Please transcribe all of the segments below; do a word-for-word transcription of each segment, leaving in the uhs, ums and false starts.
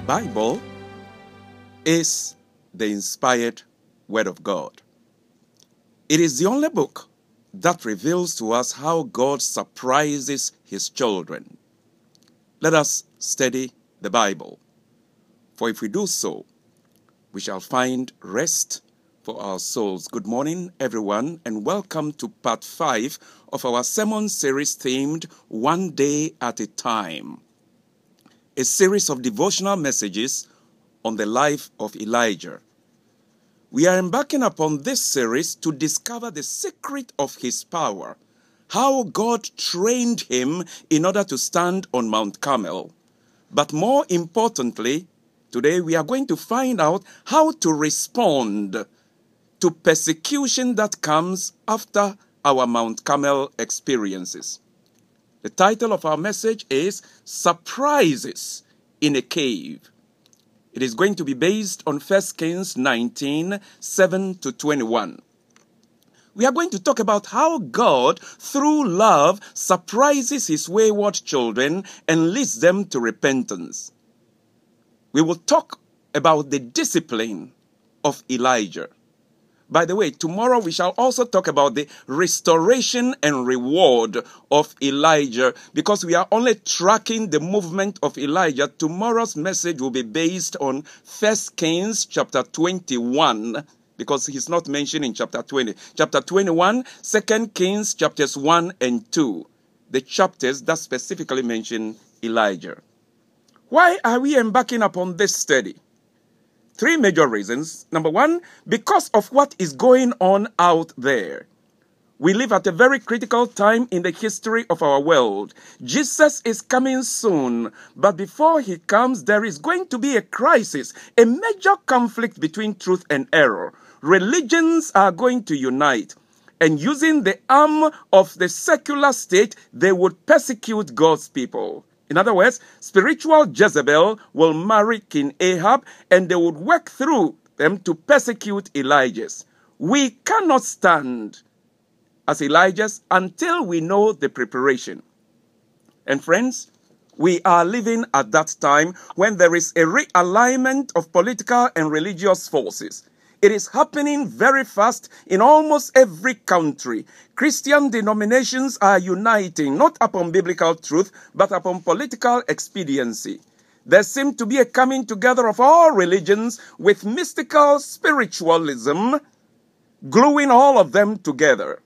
Bible is the inspired Word of God. It is the only book that reveals to us how God surprises His children. Let us study the Bible, for if we do so, we shall find rest for our souls. Good morning, everyone, and welcome to part five of our sermon series themed One Day at a Time, a series of devotional messages on the life of Elijah. We are embarking upon this series to discover the secret of his power, how God trained him in order to stand on Mount Carmel. But more importantly, today we are going to find out how to respond to persecution that comes after our Mount Carmel experiences. The title of our message is Surprises in a Cave. It is going to be based on First Kings nineteen, seven to twenty-one. We are going to talk about how God, through love, surprises his wayward children and leads them to repentance. We will talk about the discipline of Elijah. By the way, tomorrow we shall also talk about the restoration and reward of Elijah, because we are only tracking the movement of Elijah. Tomorrow's message will be based on First Kings chapter twenty-one, because he's not mentioned in chapter twenty. Chapter twenty-one, Second Kings chapters one and two, the chapters that specifically mention Elijah. Why are we embarking upon this study? Three major reasons. Number one, because of what is going on out there. We live at a very critical time in the history of our world. Jesus is coming soon, but before he comes, there is going to be a crisis, a major conflict between truth and error. Religions are going to unite, and using the arm of the secular state, they would persecute God's people. In other words, spiritual Jezebel will marry King Ahab, and they would work through them to persecute Elijahs. We cannot stand as Elijahs until we know the preparation. And friends, we are living at that time when there is a realignment of political and religious forces. It is happening very fast in almost every country. Christian denominations are uniting, not upon biblical truth, but upon political expediency. There seems to be a coming together of all religions with mystical spiritualism, gluing all of them together.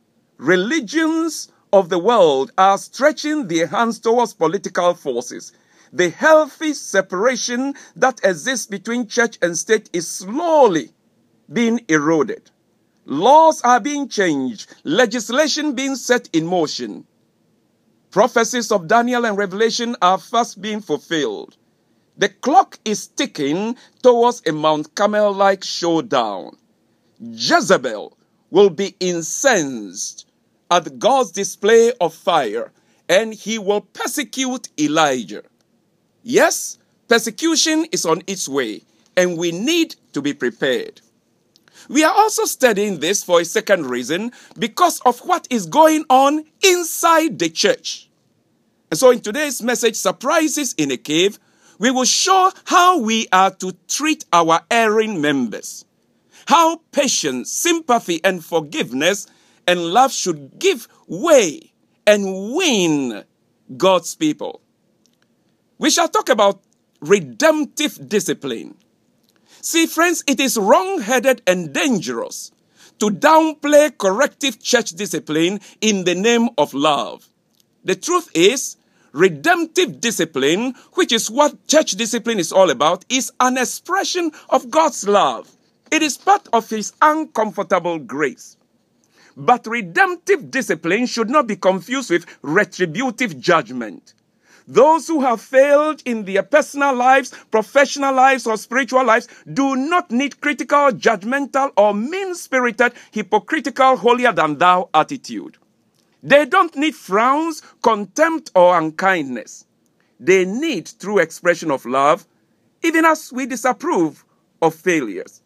Religions of the world are stretching their hands towards political forces. The healthy separation that exists between church and state is slowly being eroded. Laws are being changed, legislation being set in motion. Prophecies of Daniel and Revelation are fast being fulfilled. The clock is ticking towards a Mount Carmel-like showdown. Jezebel will be incensed at God's display of fire, and he will persecute Elijah. Yes, persecution is on its way, and we need to be prepared. We are also studying this for a second reason, because of what is going on inside the church. And so in today's message, Surprises in a Cave, we will show how we are to treat our erring members, how patience, sympathy, and forgiveness and love should give way and win God's people. We shall talk about redemptive discipline. See, friends, it is wrong-headed and dangerous to downplay corrective church discipline in the name of love. The truth is, redemptive discipline, which is what church discipline is all about, is an expression of God's love. It is part of his uncomfortable grace. But redemptive discipline should not be confused with retributive judgment. Those who have failed in their personal lives, professional lives, or spiritual lives do not need critical, judgmental, or mean-spirited, hypocritical, holier-than-thou attitude. They don't need frowns, contempt, or unkindness. They need true expression of love, even as we disapprove of failures.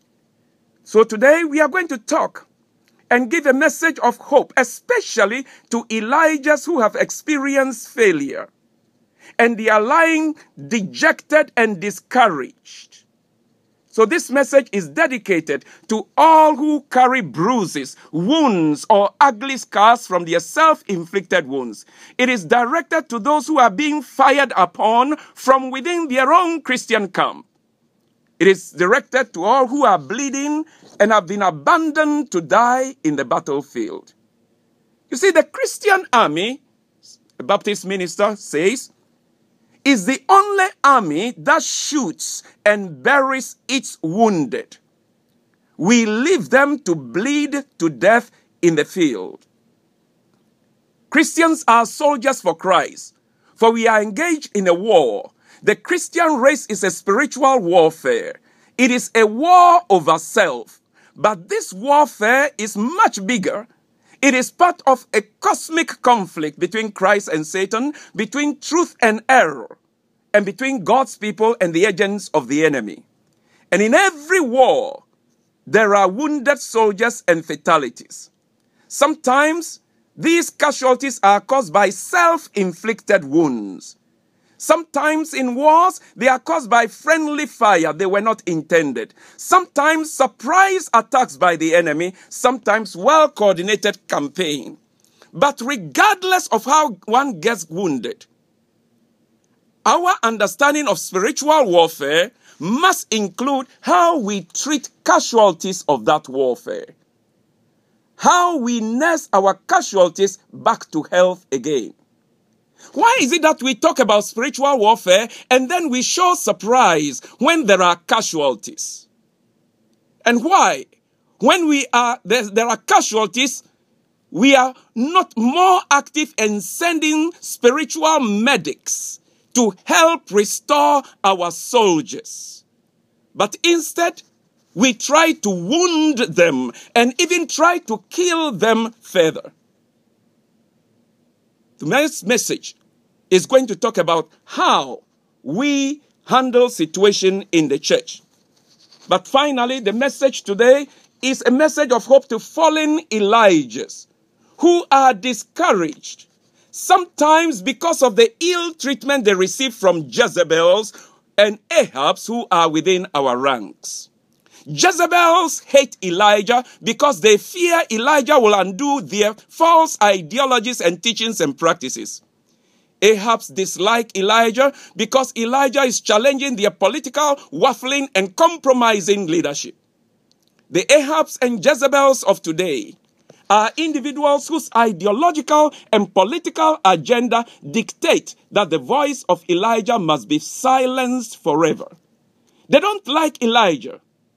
So today we are going to talk and give a message of hope, especially to Elijahs who have experienced failure. and they are lying dejected and discouraged. So this message is dedicated to all who carry bruises, wounds, or ugly scars from their self-inflicted wounds. It is directed to those who are being fired upon from within their own Christian camp. It is directed to all who are bleeding and have been abandoned to die in the battlefield. You see, the Christian army, a Baptist minister says, is the only army that shoots and buries its wounded. We leave them to bleed to death in the field. Christians are soldiers for Christ, for we are engaged in a war. The Christian race is a spiritual warfare. It is a war over self, but this warfare is much bigger. It is part of a cosmic conflict between Christ and Satan, between truth and error, and between God's people and the agents of the enemy. And in every war, there are wounded soldiers and fatalities. Sometimes these casualties are caused by self-inflicted wounds. Sometimes in wars, they are caused by friendly fire. They were not intended. Sometimes surprise attacks by the enemy. Sometimes well-coordinated campaign. But regardless of how one gets wounded, our understanding of spiritual warfare must include how we treat casualties of that warfare. How we nurse our casualties back to health again. Why is it that we talk about spiritual warfare and then we show surprise when there are casualties? And why, when we are there, there are casualties, we are not more active in sending spiritual medics to help restore our soldiers? But instead, we try to wound them and even try to kill them further. The next message is going to talk about how we handle situation in the church. But finally, the message today is a message of hope to fallen Elijahs who are discouraged, sometimes because of the ill treatment they receive from Jezebels and Ahabs who are within our ranks. Jezebels hate Elijah because they fear Elijah will undo their false ideologies and teachings and practices. Ahabs dislike Elijah because Elijah is challenging their political, waffling, and compromising leadership. The Ahabs and Jezebels of today are individuals whose ideological and political agenda dictate that the voice of Elijah must be silenced forever. They don't like Elijah.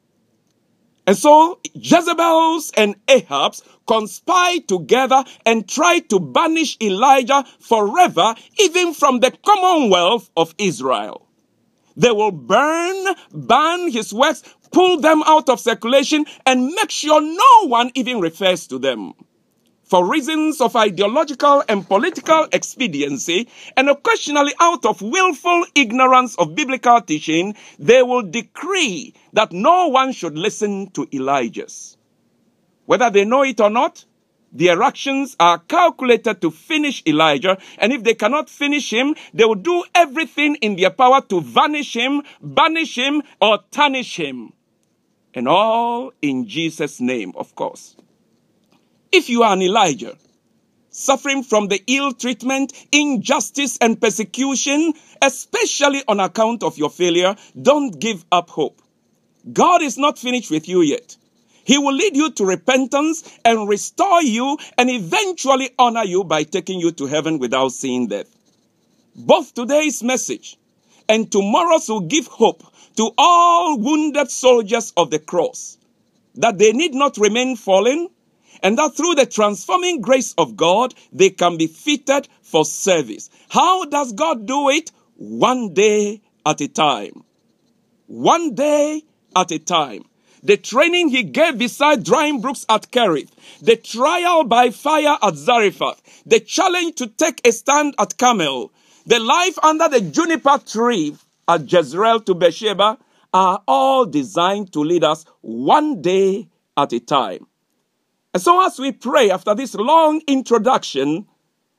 And so Jezebels and Ahabs conspire together and try to banish Elijah forever, even from the commonwealth of Israel. They will burn, ban his works, pull them out of circulation, and make sure no one even refers to them. For reasons of ideological and political expediency, and occasionally out of willful ignorance of biblical teaching, they will decree that no one should listen to Elijahs. Whether they know it or not, their actions are calculated to finish Elijah, and if they cannot finish him, they will do everything in their power to vanish him, banish him, or tarnish him. And all in Jesus' name, of course. If you are an Elijah, suffering from the ill treatment, injustice, and persecution, especially on account of your failure, don't give up hope. God is not finished with you yet. He will lead you to repentance and restore you and eventually honor you by taking you to heaven without seeing death. Both today's message and tomorrow's will give hope to all wounded soldiers of the cross, that they need not remain fallen, and that through the transforming grace of God, they can be fitted for service. How does God do it? One day at a time. One day at a time. The training he gave beside drying brooks at Kerith, the trial by fire at Zarephath, the challenge to take a stand at Carmel, the life under the juniper tree at Jezreel to Beersheba, are all designed to lead us one day at a time. And so as we pray after this long introduction,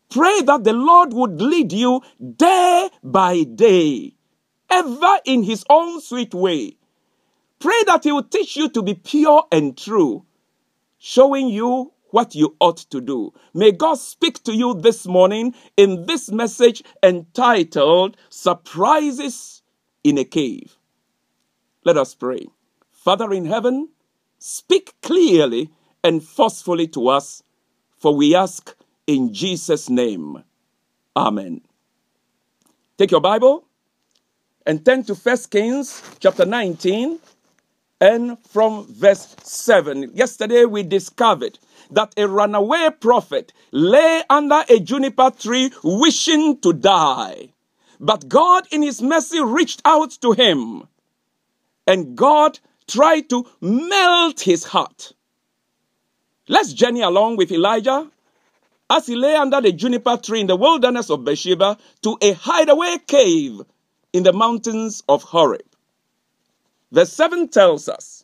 Pray that the Lord would lead you day by day, ever in his own sweet way. Pray that he will teach you to be pure and true, showing you what you ought to do. May God speak to you this morning in this message entitled Surprises in a Cave. Let us pray. Father in heaven, speak clearly and forcefully to us, for we ask in Jesus' name. Amen. Take your Bible and turn to First Kings chapter nineteen and from verse seven. Yesterday we discovered that a runaway prophet lay under a juniper tree wishing to die. But God in his mercy reached out to him, and God tried to melt his heart. Let's journey along with Elijah as he lay under the juniper tree in the wilderness of Beersheba to a hideaway cave in the mountains of Horeb. Verse seven tells us,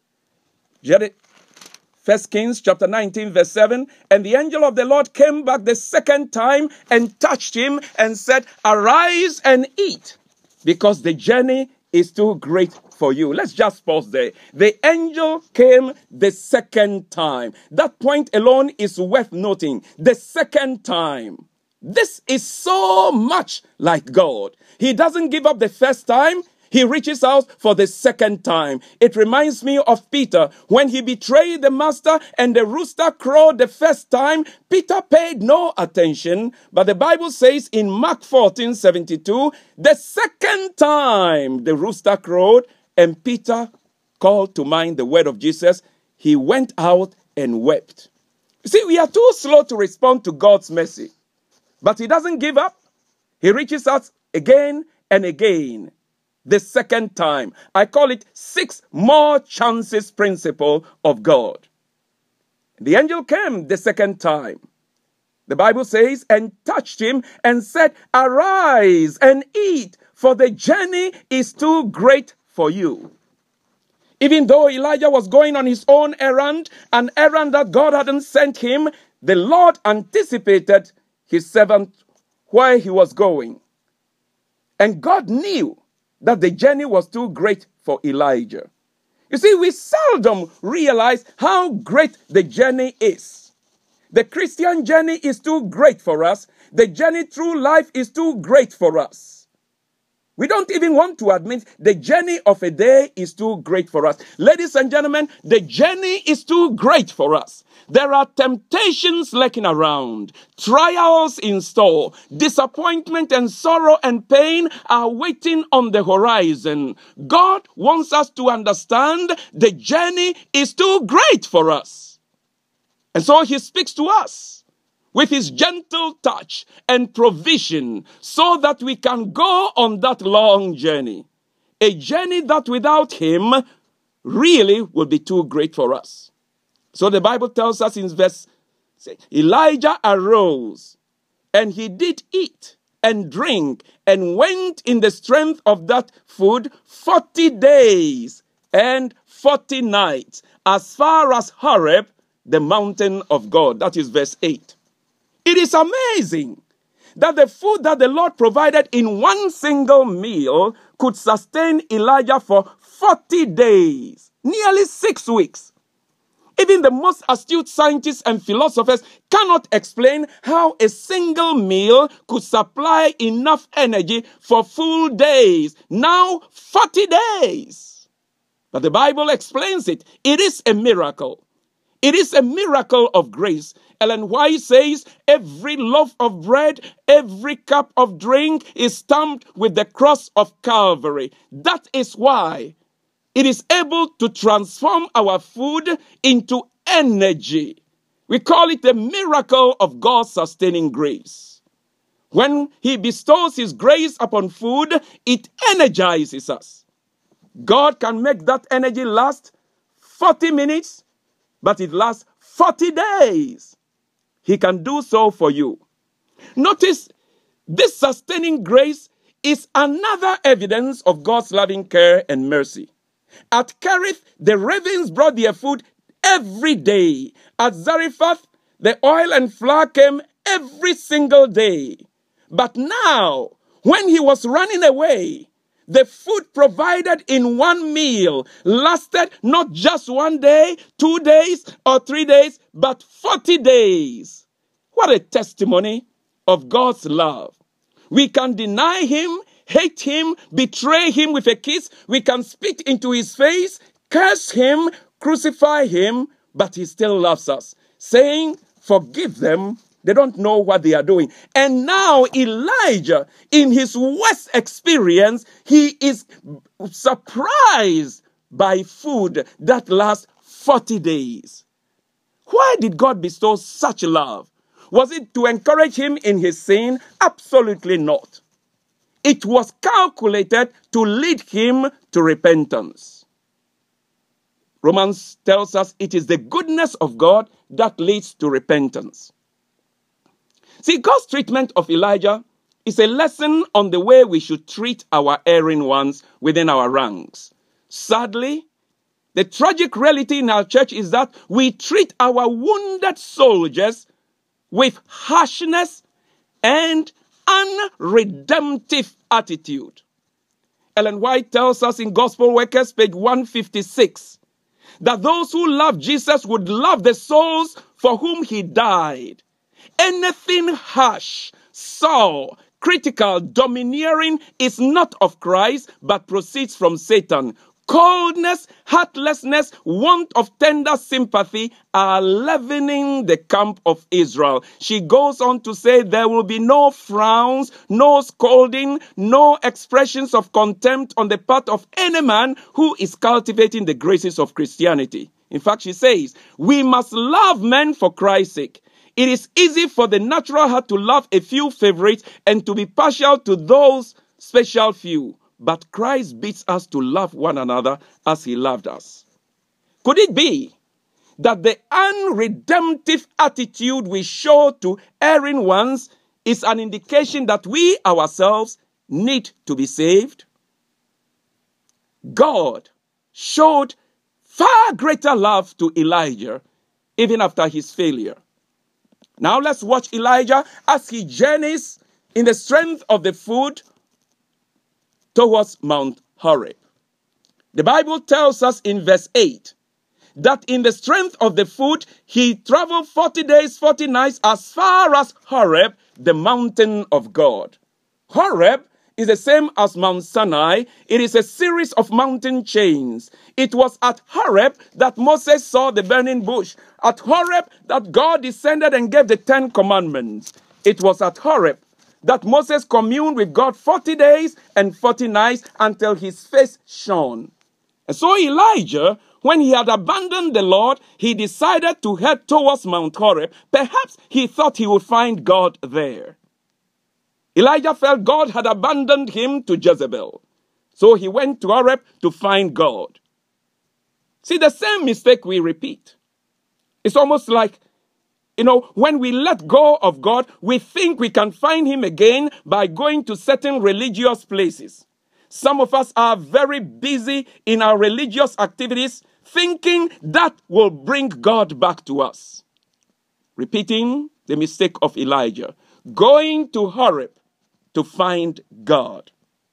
First Kings chapter nineteen verse seven, and the angel of the Lord came back the second time and touched him and said, arise and eat, because the journey is too great for you. Let's just pause there. The angel came the second time. That point alone is worth noting. The second time. This is so much like God. He doesn't give up the first time. He reaches out for the second time. It reminds me of Peter. When he betrayed the master and the rooster crowed the first time, Peter paid no attention. But the Bible says in Mark fourteen seventy-two, the second time the rooster crowed and Peter called to mind the word of Jesus, he went out and wept. You see, we are too slow to respond to God's mercy. But he doesn't give up. He reaches out again and again. The second time. I call it six more chances principle of God. The angel came the second time. The Bible says, and touched him and said, arise and eat, for the journey is too great for you. Even though Elijah was going on his own errand, an errand that God hadn't sent him, the Lord anticipated his servant where he was going. And God knew that the journey was too great for Elijah. You see, we seldom realize how great the journey is. The Christian journey is too great for us. The journey through life is too great for us. We don't even want to admit the journey of a day is too great for us. Ladies and gentlemen, the journey is too great for us. There are temptations lurking around, trials in store, disappointment and sorrow and pain are waiting on the horizon. God wants us to understand the journey is too great for us. And so he speaks to us with his gentle touch and provision so that we can go on that long journey. A journey that without him really will be too great for us. So the Bible tells us in verse, Elijah arose and he did eat and drink and went in the strength of that food forty days and forty nights as far as Horeb, the mountain of God. That is verse eight. It is amazing that the food that the Lord provided in one single meal could sustain Elijah for forty days, nearly six weeks. Even the most astute scientists and philosophers cannot explain how a single meal could supply enough energy for full days. Now, forty days. But the Bible explains it. It is a miracle. It is a miracle of grace. Ellen White says, every loaf of bread, every cup of drink is stamped with the cross of Calvary. That is why it is able to transform our food into energy. We call it the miracle of God's sustaining grace. When he bestows his grace upon food, it energizes us. God can make that energy last forty minutes, but it lasts forty days. He can do so for you. Notice, this sustaining grace is another evidence of God's loving care and mercy. At Kerith, the ravens brought their food every day. At Zarephath, the oil and flour came every single day. But now, when he was running away, the food provided in one meal lasted not just one day, two days, or three days, but forty days. What a testimony of God's love. We can deny him, hate him, betray him with a kiss. We can spit into his face, curse him, crucify him, but he still loves us, saying, forgive them. They don't know what they are doing. And now Elijah, in his worst experience, he is surprised by food that lasts forty days. Why did God bestow such love? Was it to encourage him in his sin? Absolutely not. It was calculated to lead him to repentance. Romans tells us it is the goodness of God that leads to repentance. See, God's treatment of Elijah is a lesson on the way we should treat our erring ones within our ranks. Sadly, the tragic reality in our church is that we treat our wounded soldiers with harshness and unredemptive attitude. Ellen White tells us in Gospel Workers, page one fifty-six, that those who love Jesus would love the souls for whom he died. Anything harsh, sour, critical, domineering is not of Christ, but proceeds from Satan. Coldness, heartlessness, want of tender sympathy are leavening the camp of Israel. She goes on to say there will be no frowns, no scolding, no expressions of contempt on the part of any man who is cultivating the graces of Christianity. In fact, she says, we must love men for Christ's sake. It is easy for the natural heart to love a few favorites and to be partial to those special few. But Christ bids us to love one another as he loved us. Could it be that the unredemptive attitude we show to erring ones is an indication that we ourselves need to be saved? God showed far greater love to Elijah even after his failure. Now let's watch Elijah as he journeys in the strength of the food towards Mount Horeb. The Bible tells us in verse eight that in the strength of the food, he traveled forty days, forty nights as far as Horeb, the mountain of God. Horeb is the same as Mount Sinai. It is a series of mountain chains. It was at Horeb that Moses saw the burning bush. At Horeb that God descended and gave the Ten Commandments. It was at Horeb that Moses communed with God forty days and forty nights until his face shone. And so Elijah, when he had abandoned the Lord, he decided to head towards Mount Horeb. Perhaps he thought he would find God there. Elijah felt God had abandoned him to Jezebel. So he went to Horeb to find God. See, the same mistake we repeat. It's almost like, you know, when we let go of God, we think we can find him again by going to certain religious places. Some of us are very busy in our religious activities, thinking that will bring God back to us. Repeating the mistake of Elijah, going to Horeb to find God.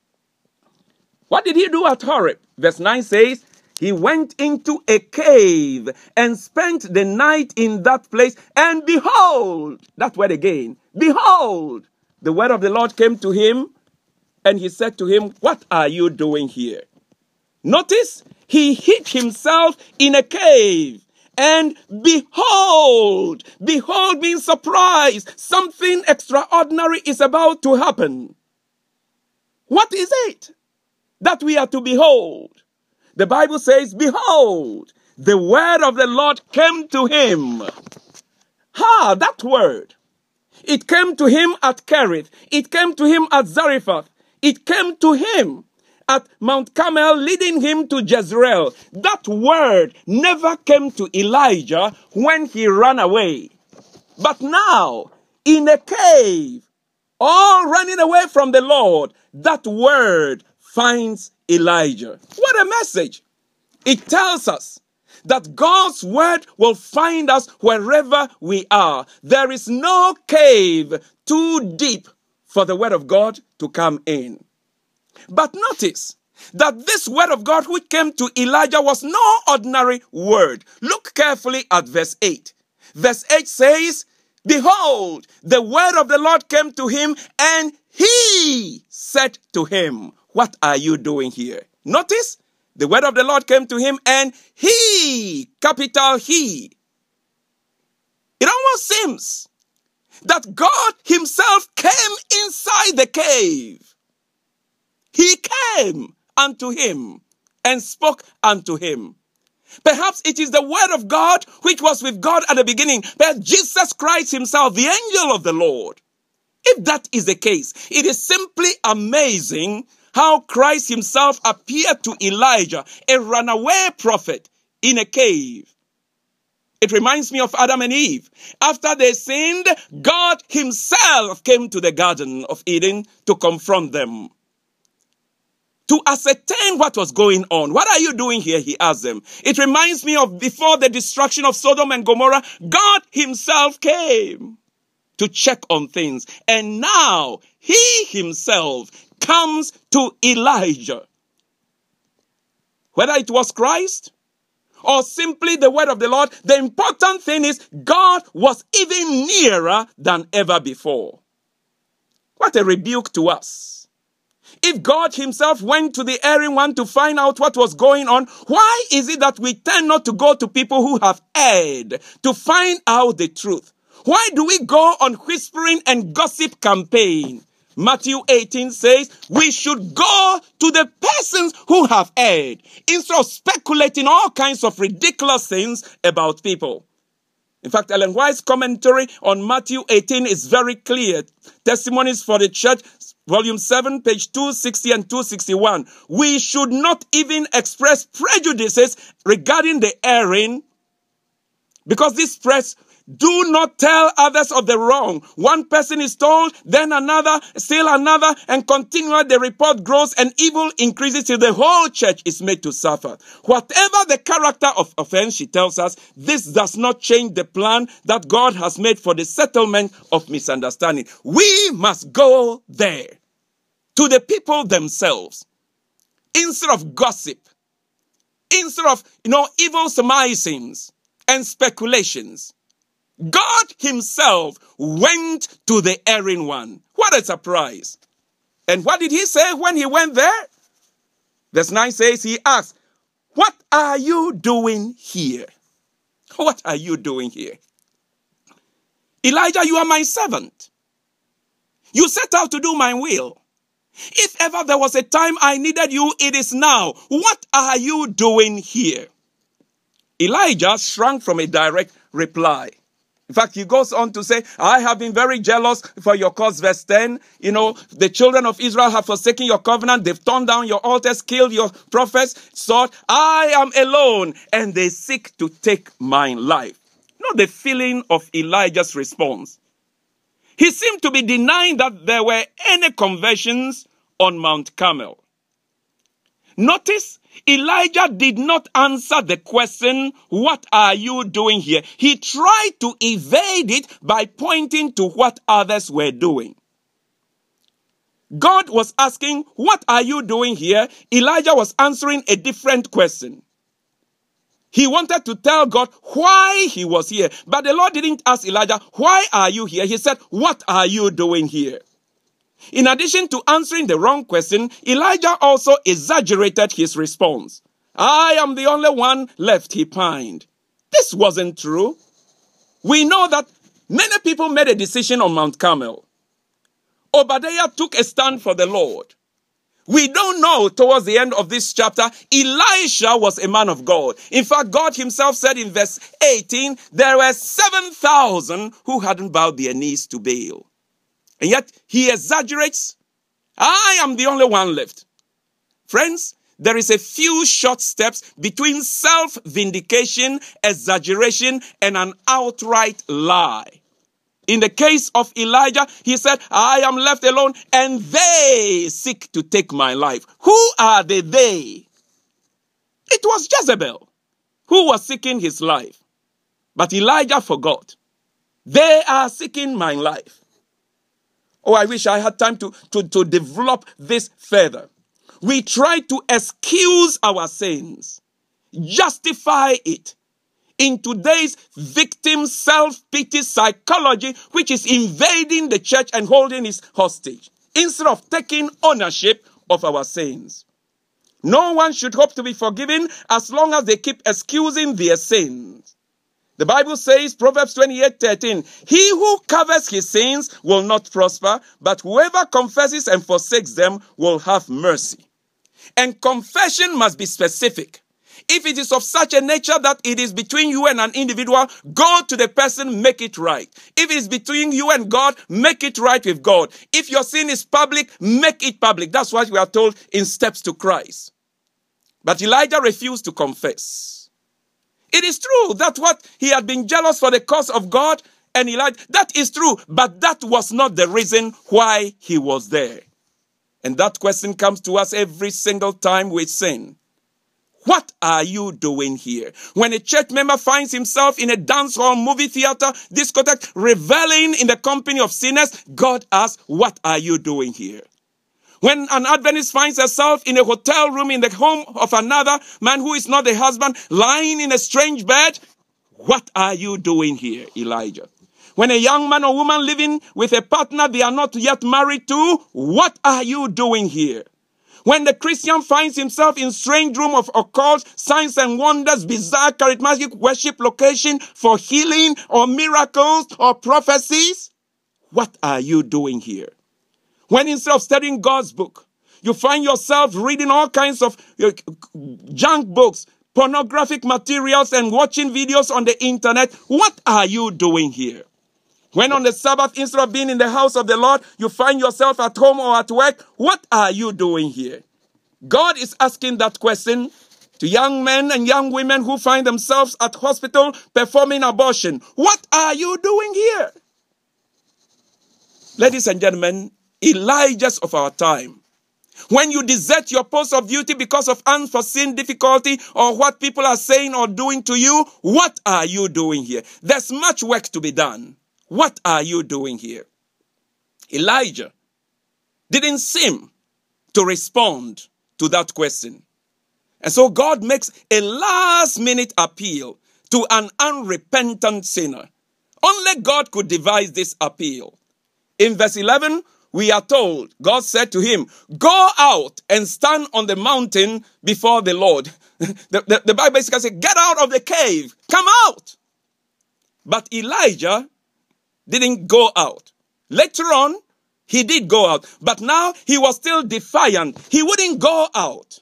What did he do at Horeb? Verse nine says, he went into a cave and spent the night in that place. And behold, that word again, behold, the word of the Lord came to him. And he said to him, what are you doing here? Notice, he hid himself in a cave. And behold, behold means surprise. Something extraordinary is about to happen. What is it that we are to behold? The Bible says, behold, the word of the Lord came to him. Ha, that word. It came to him at Kerith. It came to him at Zarephath. It came to him at Mount Carmel, leading him to Jezreel. That word never came to Elijah when he ran away. But now, in a cave, all running away from the Lord, that word finds Elijah. What a message! It tells us that God's word will find us wherever we are. There is no cave too deep for the word of God to come in. But notice that this word of God which came to Elijah was no ordinary word. Look carefully at verse eight. Verse eight says, behold, the word of the Lord came to him, and he said to him, what are you doing here? Notice, the word of the Lord came to him, and he, capital He. It almost seems that God himself came inside the cave. He came unto him and spoke unto him. Perhaps it is the word of God which was with God at the beginning, but Jesus Christ himself, the angel of the Lord. If that is the case, it is simply amazing how Christ himself appeared to Elijah, a runaway prophet, in a cave. It reminds me of Adam and Eve. After they sinned, God himself came to the Garden of Eden to confront them, to ascertain what was going on. What are you doing here? He asked them. It reminds me of before the destruction of Sodom and Gomorrah, God himself came to check on things. And now he himself comes to Elijah. Whether it was Christ or simply the word of the Lord, the important thing is God was even nearer than ever before. What a rebuke to us. If God himself went to the erring one to find out what was going on, why is it that we tend not to go to people who have erred to find out the truth? Why do we go on whispering and gossip campaign? Matthew eighteen says we should go to the persons who have erred instead of speculating all kinds of ridiculous things about people. In fact, Ellen White's commentary on Matthew eighteen is very clear. Testimonies for the Church, volume seven, page two sixty and two sixty-one. We should not even express prejudices regarding the erring, because this press do not tell others of the wrong. One person is told, then another, still another, and continually the report grows and evil increases till the whole church is made to suffer. Whatever the character of offense, she tells us, this does not change the plan that God has made for the settlement of misunderstanding. We must go there, to the people themselves, instead of gossip, instead of, you know, evil surmisings and speculations. God himself went to the erring one. What a surprise. And what did he say when he went there? Verse nine says, he asked, what are you doing here? What are you doing here? Elijah, you are my servant. You set out to do my will. If ever there was a time I needed you, it is now. What are you doing here? Elijah shrank from a direct reply. In fact, he goes on to say, I have been very jealous for your cause. Verse ten, you know, the children of Israel have forsaken your covenant. They've torn down your altars, killed your prophets, sought, I am alone, and they seek to take my life. Not the feeling of Elijah's response. He seemed to be denying that there were any conversions on Mount Carmel. Notice, Elijah did not answer the question, what are you doing here? He tried to evade it by pointing to what others were doing. God was asking, what are you doing here? Elijah was answering a different question. He wanted to tell God why he was here. But the Lord didn't ask Elijah, why are you here? He said, what are you doing here? In addition to answering the wrong question, Elijah also exaggerated his response. I am the only one left, he pined. This wasn't true. We know that many people made a decision on Mount Carmel. Obadiah took a stand for the Lord. We don't know towards the end of this chapter, Elisha was a man of God. In fact, God himself said in verse eighteen, there were seven thousand who hadn't bowed their knees to Baal. And yet he exaggerates. I am the only one left. Friends, there is a few short steps between self-vindication, exaggeration, and an outright lie. In the case of Elijah, he said, I am left alone and they seek to take my life. Who are the they? It was Jezebel, who was seeking his life. But Elijah forgot. They are seeking my life. Oh, I wish I had time to, to, to develop this further. We try to excuse our sins, justify it in today's victim self-pity psychology, which is invading the church and holding us hostage, instead of taking ownership of our sins. No one should hope to be forgiven as long as they keep excusing their sins. The Bible says, Proverbs twenty-eight thirteen, he who covers his sins will not prosper, but whoever confesses and forsakes them will have mercy. And confession must be specific. If it is of such a nature that it is between you and an individual, go to the person, make it right. If it is between you and God, make it right with God. If your sin is public, make it public. That's what we are told in Steps to Christ. But Elijah refused to confess. It is true that what he had been jealous for the cause of God and Elijah, that is true, but that was not the reason why he was there. And that question comes to us every single time we sin. What are you doing here? When a church member finds himself in a dance hall, movie theater, discotheque, reveling in the company of sinners, God asks, what are you doing here? When an Adventist finds herself in a hotel room in the home of another man who is not the husband, lying in a strange bed, what are you doing here, Elijah? When a young man or woman living with a partner they are not yet married to, what are you doing here? When the Christian finds himself in strange room of occult, signs and wonders, bizarre charismatic worship location for healing or miracles or prophecies, what are you doing here? When instead of studying God's book, you find yourself reading all kinds of uh, junk books, pornographic materials, and watching videos on the internet, what are you doing here? When on the Sabbath, instead of being in the house of the Lord, you find yourself at home or at work, what are you doing here? God is asking that question to young men and young women who find themselves at hospital performing abortion. What are you doing here? Ladies and gentlemen, Elijahs of our time. When you desert your post of duty because of unforeseen difficulty or what people are saying or doing to you, what are you doing here? There's much work to be done. What are you doing here? Elijah didn't seem to respond to that question. And so God makes a last-minute appeal to an unrepentant sinner. Only God could devise this appeal. In verse eleven, we are told, God said to him, go out and stand on the mountain before the Lord. the, the, the Bible basically says, get out of the cave, come out. But Elijah didn't go out. Later on, he did go out. But now he was still defiant. He wouldn't go out.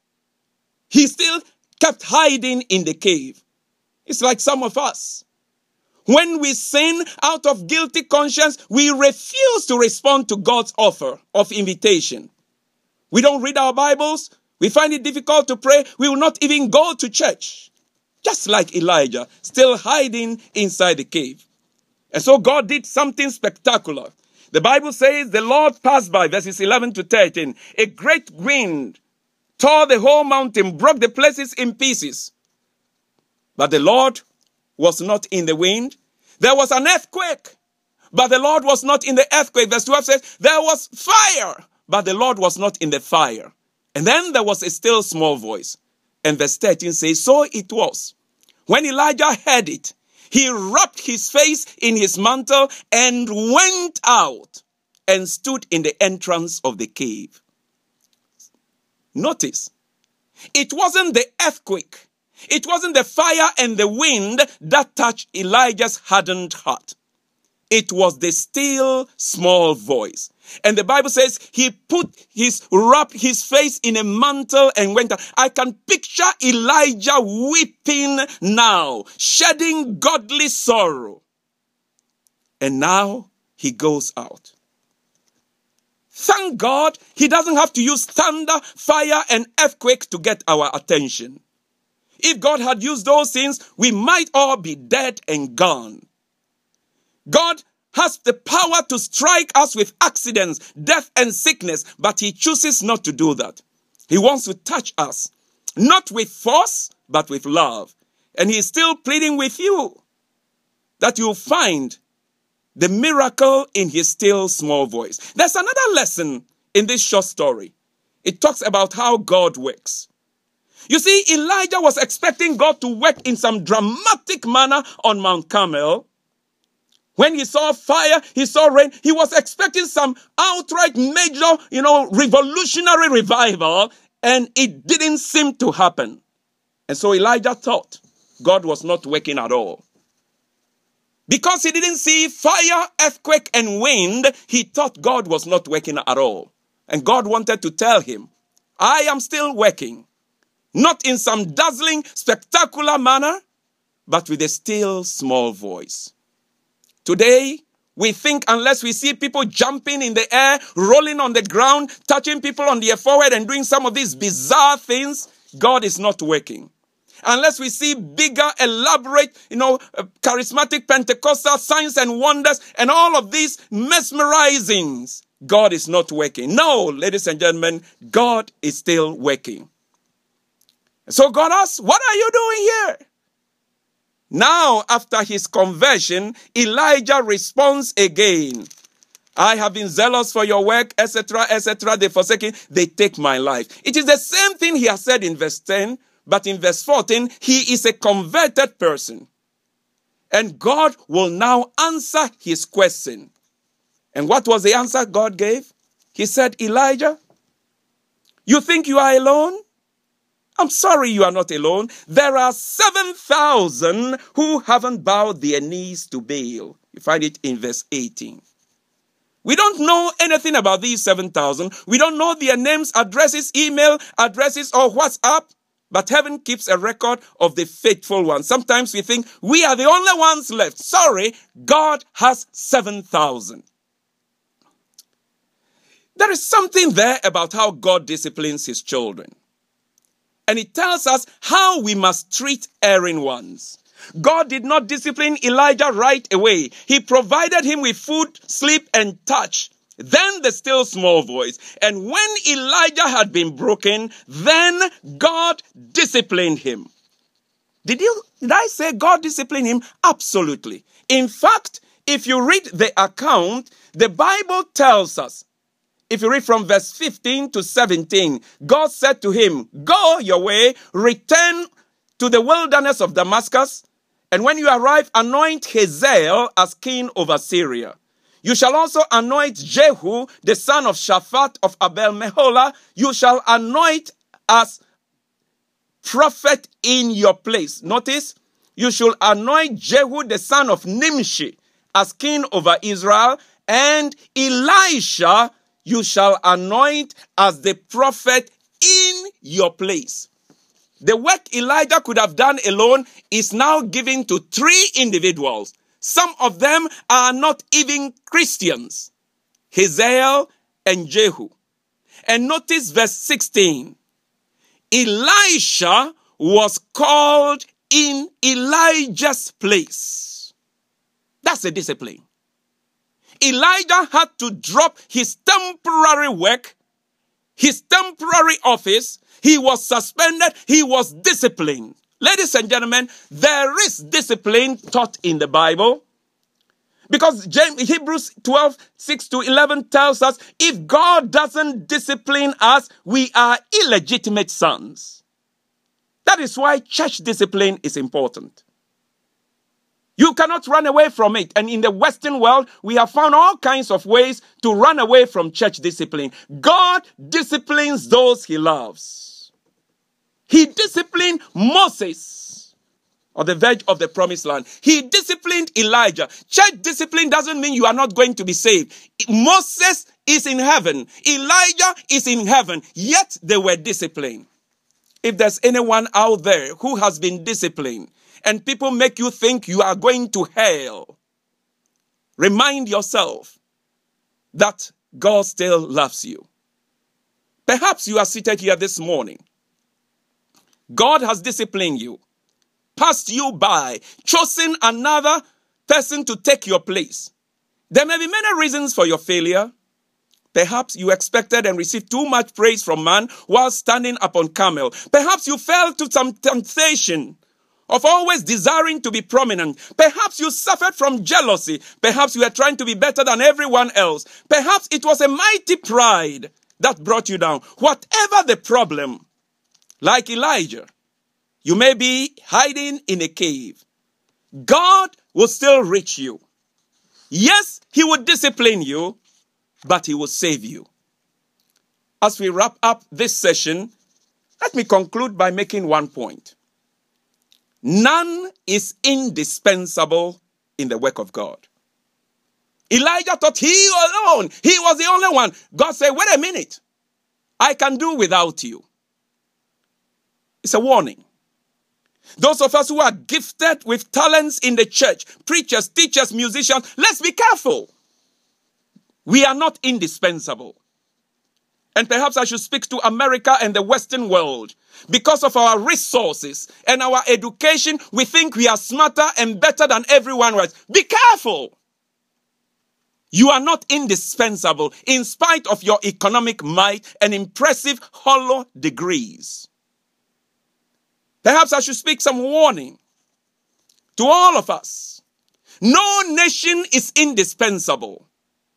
He still kept hiding in the cave. It's like some of us. When we sin out of guilty conscience, we refuse to respond to God's offer of invitation. We don't read our Bibles. We find it difficult to pray. We will not even go to church. Just like Elijah, still hiding inside the cave. And so God did something spectacular. The Bible says the Lord passed by, verses eleven to thirteen. A great wind tore the whole mountain, broke the places in pieces. But the Lord was not in the wind. There was an earthquake, but the Lord was not in the earthquake. Verse twelve says, there was fire, but the Lord was not in the fire. And then there was a still small voice. And verse thirteen says, so it was, when Elijah heard it, he wrapped his face in his mantle and went out and stood in the entrance of the cave. Notice, it wasn't the earthquake. It wasn't the fire and the wind that touched Elijah's hardened heart. It was the still small voice. And the Bible says he put his, wrapped his face in a mantle and went out. I can picture Elijah weeping now, shedding godly sorrow. And now he goes out. Thank God he doesn't have to use thunder, fire, and earthquake to get our attention. If God had used those things, we might all be dead and gone. God has the power to strike us with accidents, death, and sickness, but he chooses not to do that. He wants to touch us, not with force, but with love. And he is still pleading with you that you'll find the miracle in his still small voice. There's another lesson in this short story. It talks about how God works. You see, Elijah was expecting God to work in some dramatic manner on Mount Carmel. When he saw fire, he saw rain, he was expecting some outright major, you know, revolutionary revival, and it didn't seem to happen. And so Elijah thought God was not working at all. Because he didn't see fire, earthquake, and wind, he thought God was not working at all. And God wanted to tell him, I am still working. Not in some dazzling, spectacular manner, but with a still small voice. Today, we think unless we see people jumping in the air, rolling on the ground, touching people on their forehead and doing some of these bizarre things, God is not working. Unless we see bigger, elaborate, you know, charismatic Pentecostal signs and wonders and all of these mesmerizings, God is not working. No, ladies and gentlemen, God is still working. So God asks, what are you doing here? Now, after his conversion, Elijah responds again. I have been zealous for your work, et cetera, et cetera. They forsake it, they take my life. It is the same thing he has said in verse ten, but in verse fourteen, he is a converted person. And God will now answer his question. And what was the answer God gave? He said, Elijah, you think you are alone? I'm sorry you are not alone. There are seven thousand who haven't bowed their knees to Baal. You find it in verse eighteen. We don't know anything about these seven thousand. We don't know their names, addresses, email addresses, or WhatsApp. But heaven keeps a record of the faithful ones. Sometimes we think we are the only ones left. Sorry, God has seven thousand. There is something there about how God disciplines his children. And it tells us how we must treat erring ones. God did not discipline Elijah right away. He provided him with food, sleep, and touch. Then the still small voice. And when Elijah had been broken, then God disciplined him. Did you, did I say God disciplined him? Absolutely. In fact, if you read the account, the Bible tells us, if you read from verse fifteen to seventeen, God said to him, go your way, return to the wilderness of Damascus, and when you arrive, anoint Hazael as king over Syria. You shall also anoint Jehu, the son of Shaphat of Abel-Meholah. You shall anoint as prophet in your place. Notice, you shall anoint Jehu, the son of Nimshi, as king over Israel, and Elisha you shall anoint as the prophet in your place. The work Elijah could have done alone is now given to three individuals. Some of them are not even Christians. Hazael and Jehu. And notice verse sixteen. Elisha was called in Elijah's place. That's a discipline. Elijah had to drop his temporary work, his temporary office. He was suspended. He was disciplined. Ladies and gentlemen, there is discipline taught in the Bible. Because Hebrews twelve, six to eleven tells us, if God doesn't discipline us, we are illegitimate sons. That is why church discipline is important. You cannot run away from it. And in the Western world, we have found all kinds of ways to run away from church discipline. God disciplines those he loves. He disciplined Moses on the verge of the promised land. He disciplined Elijah. Church discipline doesn't mean you are not going to be saved. Moses is in heaven. Elijah is in heaven. Yet they were disciplined. If there's anyone out there who has been disciplined, and people make you think you are going to hell, remind yourself that God still loves you. Perhaps you are seated here this morning. God has disciplined you, passed you by, chosen another person to take your place. There may be many reasons for your failure. Perhaps you expected and received too much praise from man while standing upon Carmel. Perhaps you fell to some temptation of always desiring to be prominent. Perhaps you suffered from jealousy. Perhaps you were trying to be better than everyone else. Perhaps it was a mighty pride that brought you down. Whatever the problem, like Elijah, you may be hiding in a cave. God will still reach you. Yes, he will discipline you, but he will save you. As we wrap up this session, let me conclude by making one point. None is indispensable in the work of God. Elijah thought he alone, he was the only one. God said, wait a minute, I can do without you. It's a warning. Those of us who are gifted with talents in the church, preachers, teachers, musicians, let's be careful. We are not indispensable. And perhaps I should speak to America and the Western world. Because of our resources and our education, we think we are smarter and better than everyone else. Be careful. You are not indispensable in spite of your economic might and impressive hollow degrees. Perhaps I should speak some warning to all of us. No nation is indispensable.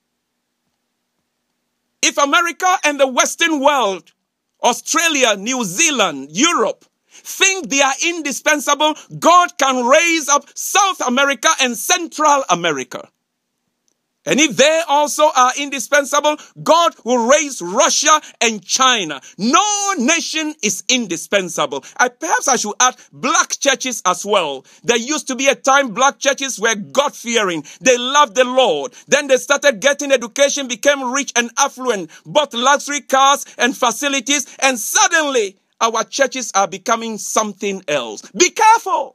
If America and the Western world, Australia, New Zealand, Europe, think they are indispensable, God can raise up South America and Central America. And if they also are indispensable, God will raise Russia and China. No nation is indispensable. I, perhaps I should add black churches as well. There used to be a time black churches were God-fearing. They loved the Lord. Then they started getting education, became rich and affluent, bought luxury cars and facilities, and suddenly our churches are becoming something else. Be careful.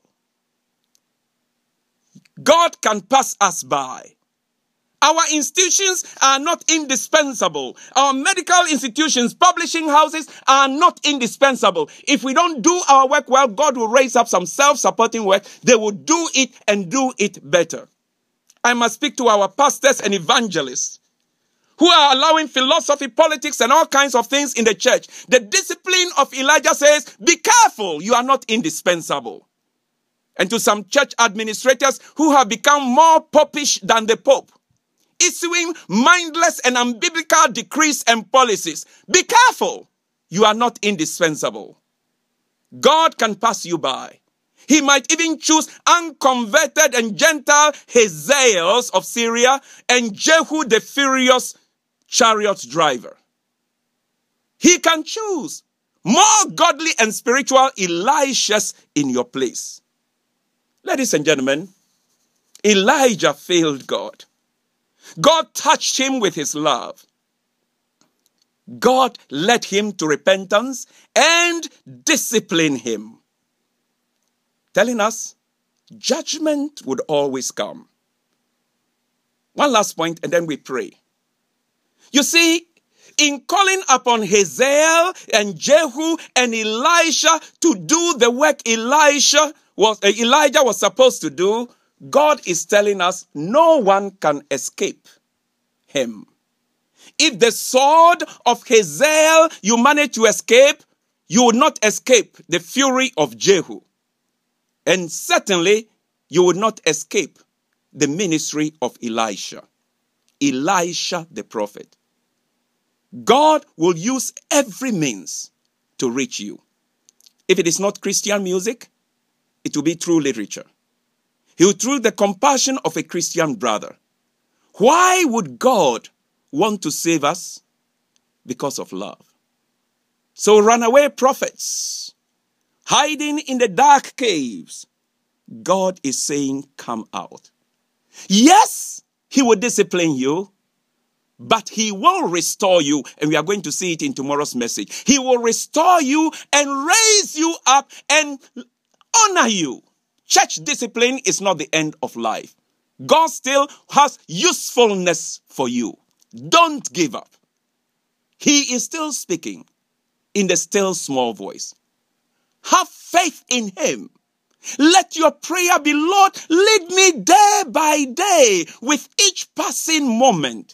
God can pass us by. Our institutions are not indispensable. Our medical institutions, publishing houses are not indispensable. If we don't do our work well, God will raise up some self-supporting work. They will do it and do it better. I must speak to our pastors and evangelists who are allowing philosophy, politics, and all kinds of things in the church. The discipline of Elijah says, be careful, you are not indispensable. And to some church administrators who have become more popish than the Pope, issuing mindless and unbiblical decrees and policies. Be careful. You are not indispensable. God can pass you by. He might even choose unconverted and Gentile Hazaels of Syria and Jehu the furious chariot driver. He can choose more godly and spiritual Elishas in your place. Ladies and gentlemen, Elijah failed God. God touched him with his love. God led him to repentance and disciplined him, telling us judgment would always come. One last point, and then we pray. You see, in calling upon Hazael and Jehu and Elisha to do the work Elisha was, uh, Elijah was supposed to do, God is telling us no one can escape him. If the sword of Hazael you manage to escape, you will not escape the fury of Jehu. And certainly, you will not escape the ministry of Elisha. Elisha the prophet. God will use every means to reach you. If it is not Christian music, it will be through literature. He will through the compassion of a Christian brother. Why would God want to save us? Because of love. So runaway prophets, hiding in the dark caves, God is saying, come out. Yes, he will discipline you, but he will restore you. And we are going to see it in tomorrow's message. He will restore you and raise you up and honor you. Church discipline is not the end of life. God still has usefulness for you. Don't give up. He is still speaking in the still small voice. Have faith in him. Let your prayer be, Lord, lead me day by day with each passing moment.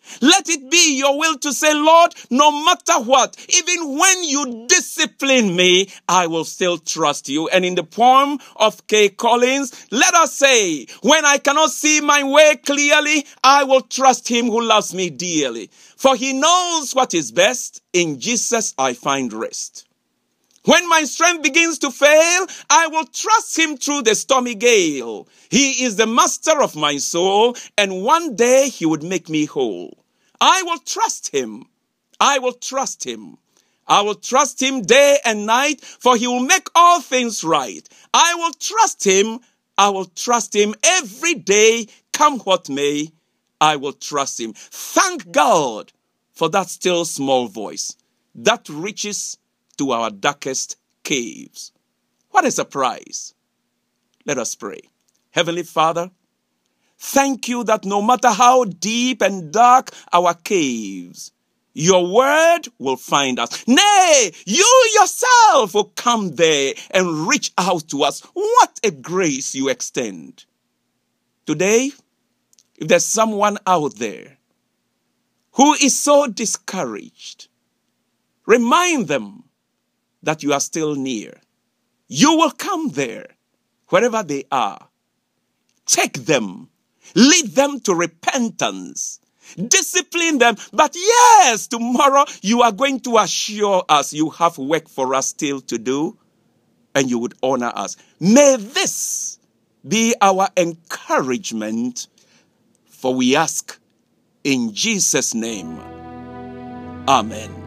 Let it be your will to say, Lord, no matter what, even when you discipline me, I will still trust you. And in the poem of Kay Collins, let us say, when I cannot see my way clearly, I will trust him who loves me dearly. For he knows what is best. In Jesus I find rest. When my strength begins to fail, I will trust him through the stormy gale. He is the master of my soul, and one day he would make me whole. I will trust him. I will trust him. I will trust him day and night, for he will make all things right. I will trust him. I will trust him every day, come what may. I will trust him. Thank God for that still small voice that reaches to our darkest caves. What a surprise. Let us pray. Heavenly Father, thank you that no matter how deep and dark our caves, your word will find us. Nay, you yourself will come there and reach out to us. What a grace you extend. Today, if there's someone out there who is so discouraged, remind them that you are still near. You will come there, wherever they are. Take them. Lead them to repentance. Discipline them. But yes, tomorrow you are going to assure us you have work for us still to do, and you would honor us. May this be our encouragement, for we ask in Jesus' name. Amen.